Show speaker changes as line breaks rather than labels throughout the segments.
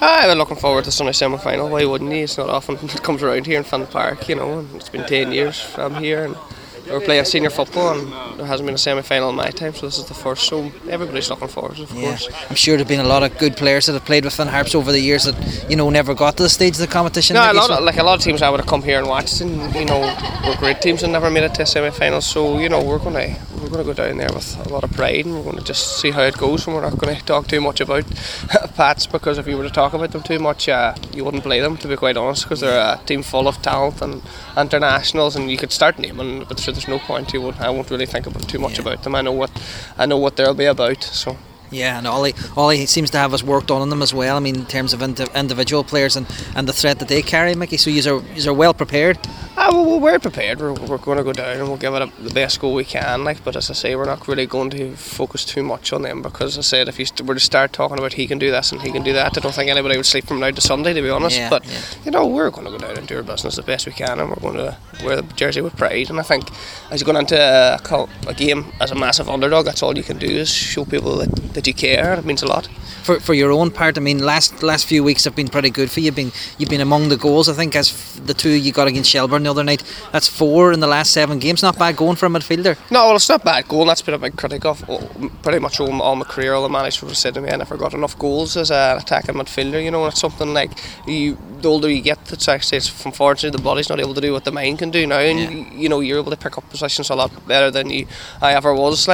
I've been looking forward to the Sunday semi-final. Why wouldn't you? It's not often it comes around here in Finn Park, and it's been 10 years from here, and we're playing senior football, and there hasn't been a semi-final in my time, so this is the first. So everybody's looking forward to it, of course.
I'm sure there've been a lot of good players that have played with Finn Harps over the years that never got to the stage of the competition.
No, a lot of teams I would have come here and watched, and we're great teams and never made it to a semi-final. So we're going to go down there with a lot of pride, and we're going to just see how it goes. And we're not going to talk too much about Pats, because if you were to talk about them too much, you wouldn't play them, to be quite honest, because they're a team full of talent and internationals, and you could start naming, but there's no point. I won't really think about too much about them. I know what they'll be about. So.
Yeah, and Ollie seems to have us worked on them as well. I mean, in terms of individual players and the threat that they carry, Mickey. So you're well prepared.
We're prepared. We're going to go down and we'll give it the best go we can. But as I say, we're not really going to focus too much on them, because as I said, if you were to start talking about he can do this and he can do that, I don't think anybody would sleep from now to Sunday, to be honest. We're going to go down and do our business the best we can, and we're going to wear the jersey with pride. And I think as you're going into a game as a massive underdog, that's all you can do is show people that you care, and it means a lot.
For your own part, I mean, last few weeks have been pretty good for you. You've been among the goals, I think, as the two you got against Shelburne the other night. That's 4 in the last 7 games. Not bad going for a midfielder.
No, well, it's not bad going. That's been a big critic of pretty much all my career. All the managers have said to me, I never got enough goals as an attacking midfielder. And it's something like the older you get, it's unfortunately the body's not able to do what the mind can do now, and you're able to pick up positions a lot better than I ever was.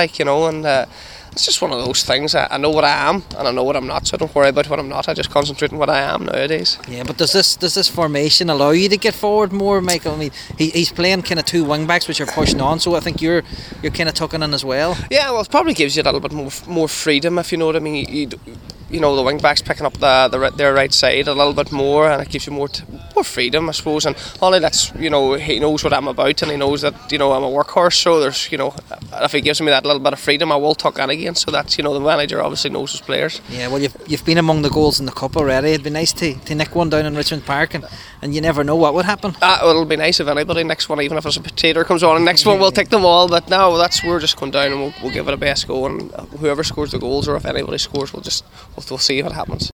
It's just one of those things. I know what I am and I know what I'm not, so I don't worry about what I'm not. I just concentrate on what I am nowadays.
Yeah, but does this formation allow you to get forward more, Michael? I mean, he's playing kind of 2 wing backs which are pushing on, so I think you're kind of tucking in as well.
Yeah, well, it probably gives you a little bit more freedom, if you know what I mean. The wing backs picking up their right side a little bit more, and it gives you more freedom, I suppose. And Ollie, he knows what I'm about, and he knows that I'm a workhorse. So there's if he gives me that little bit of freedom, I will tuck in again. So that's the manager obviously knows his players.
Yeah, well, you've been among the goals in the cup already. It'd be nice to nick one down in Richmond Park, and you never know what would happen.
It'll be nice if anybody next one, even if there's a potato comes on, and next one we'll take them all. But no, we're just going down and we'll give it a best go, and whoever scores the goals, or if anybody scores, we'll see what happens.